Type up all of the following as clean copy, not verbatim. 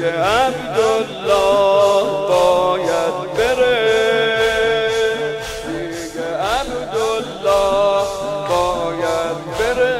عبدالله باید بره، دیگه عبدالله باید بره.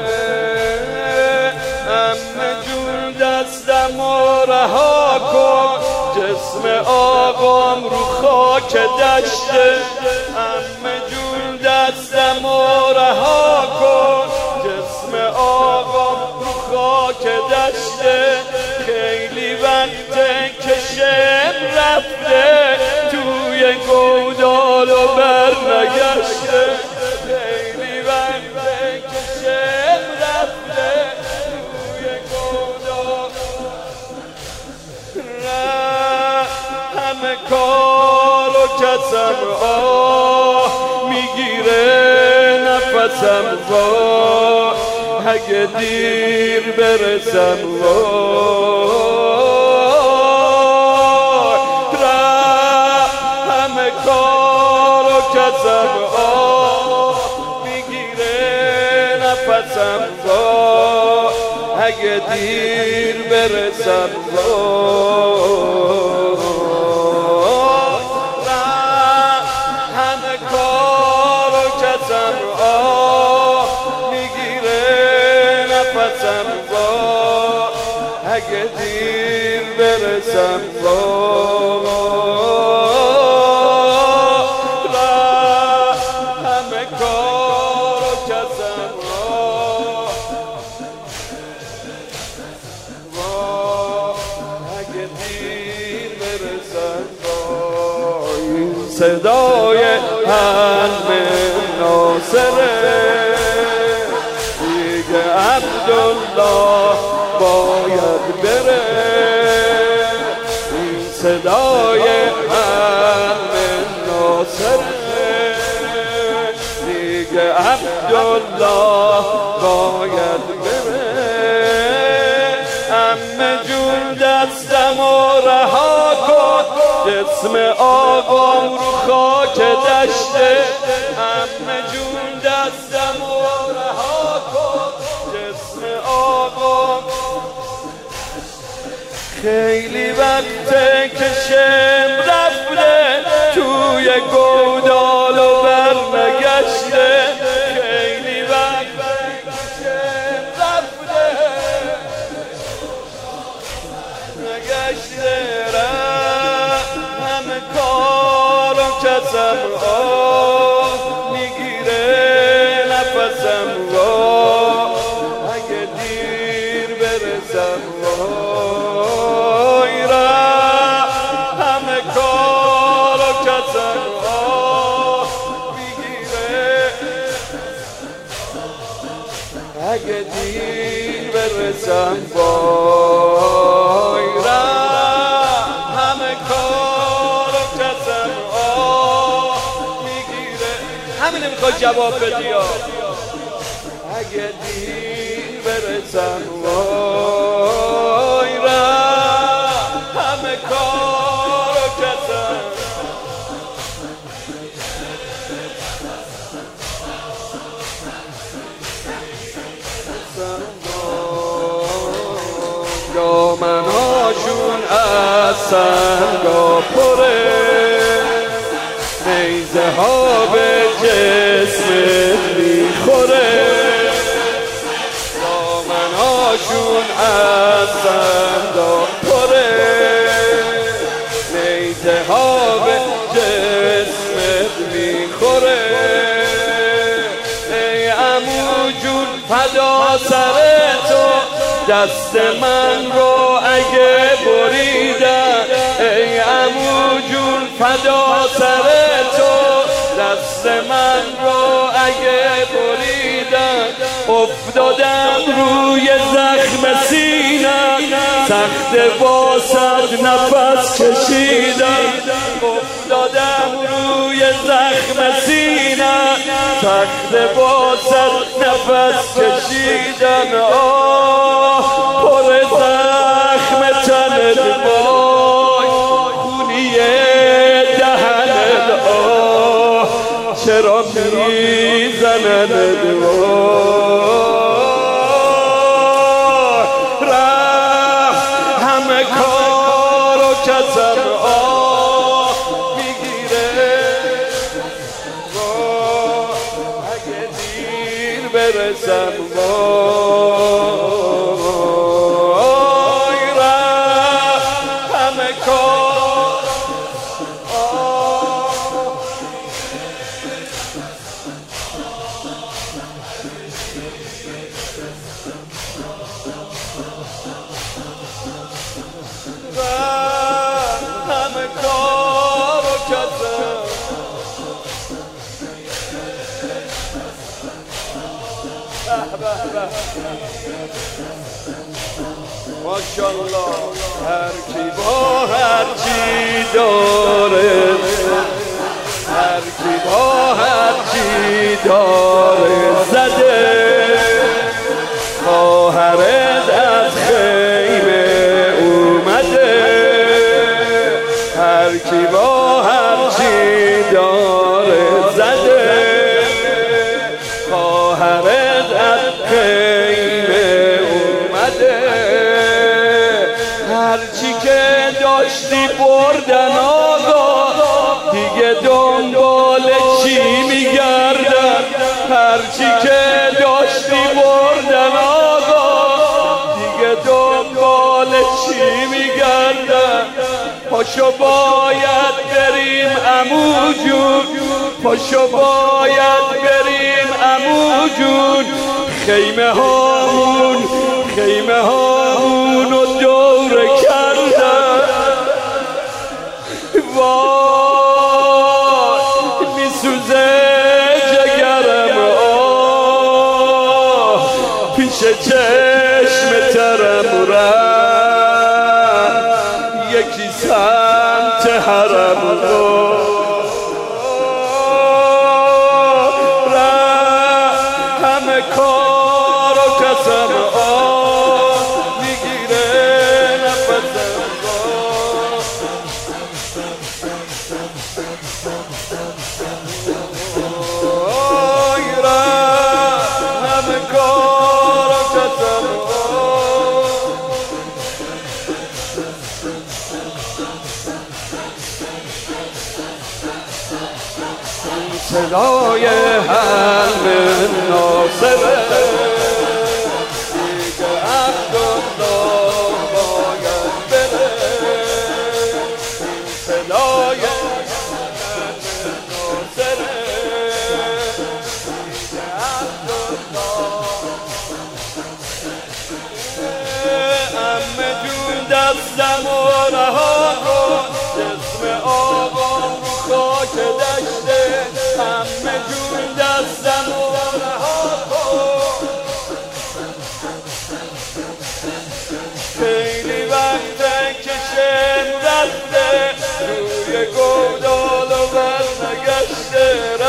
عمه جون دستمو رها کن، جسم آقام رو خاک دشته. عمه جون دستمو رها کن، جسم آقام رو خاک دشته. خیلی وقته که شم رفته، توی گودال و بر نگشته. خیلی وقته که شم رفته، توی گودال همه کار و کسم میگیره نفسم اگه دیر برسم همه کار و کسم میگیره نفسم اگه دیر برسم همه کار و کسم اگه دیر برسم همه کار و کسم اگه دیر برسم. این صدای حلم ناصره، دیگه عبدالله باید بره. این صدای حلم ناصره، دیگه عبدالله باید بره. عمه جون دستمو رها کن، جسم آقام رو خاک دشته. عمه جون دستمو رها کن، جسم آقام خیلی وقته که شم رفته، توی گودال و بر نگشته. خیلی وقته که شم رفته نگشته. همه کار و کسم میگیره نفسم اگه دیر برسم. همه کار و کسم میگیره اگه دیر برسم. همه کار و کسم میگیره. همین میخوای جواب بدی اگه دیر برسم. همه کار و کسم دامناشون از سنگا پره، نیزه ها به جسمت میخوره. دامناشون از سنگا پره، نیزه ها به جسمت میخوره. ای عمو جون فدا سر تو، دست من رو اگه بریدن. ای عمو جون فدا سر تو، دست من رو اگه بریدن. افتادم روی زخم سینم، سخت واسد نفس کشیدم. افتادم روی زخم سینم، سخت واسد نفس کشیدم. پر زخم تنت وای، خونیه دهنت چرا میزنن همه کار کسم آه میگیره اگه دیر برسم وای رحم کن همه کارو کردم ماشاءالله هر کی با هر چی داره هر کی با هر چی داره زده خواهرت از خیمه اومده هر کی با هر چی داره زده خواهرت از خیمه اومده هرچی که داشتی بردن آقا دیگه دنبال چی میگردن هرچی که داشتی بردن آقا دیگه دنبال چی میگردن پاشو باید بریم عمو جون پاشو باید بریم عمو جون خیمه هامون رو دور کردن وای میسوزه جگرم آه پیش چشم ترم رفت یکی سمت حرم رو همه کار و کسم آه میگیره نفسم همه کار و کسم صدای حرم ناصره دیگه عبدالله باید بره صدای حرم ناصره دیگه عبدالله عمه جون دستم و رها کن جسم آقام رو خاک دشته همه جون دستم و رها کن خیلی وقته که شم رفته روی گودال و بر نگشته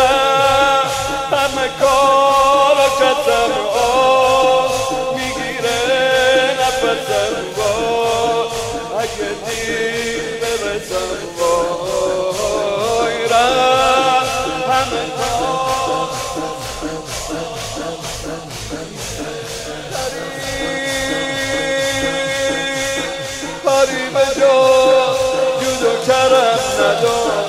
همه کار و کتم آه میگیره نفسم با اگه دیر برسم وای همه کاری به جا جود و کرم ندارم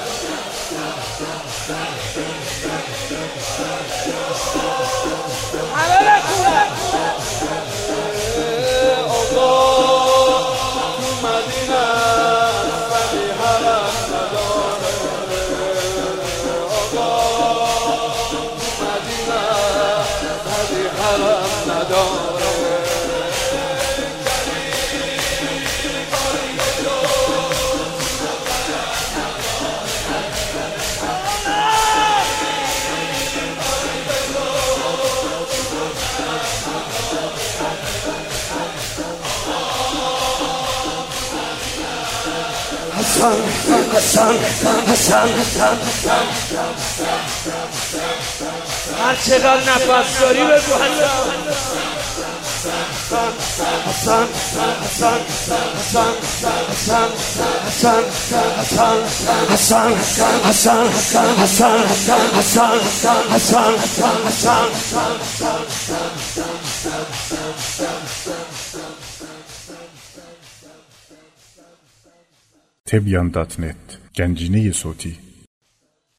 آقا تو مدینه ولی حرم نداره آقا تو مدینه ولی حرم نداره حسن هر چقدر نفس داری بگو حسن تبیان.net گنجینه صوتی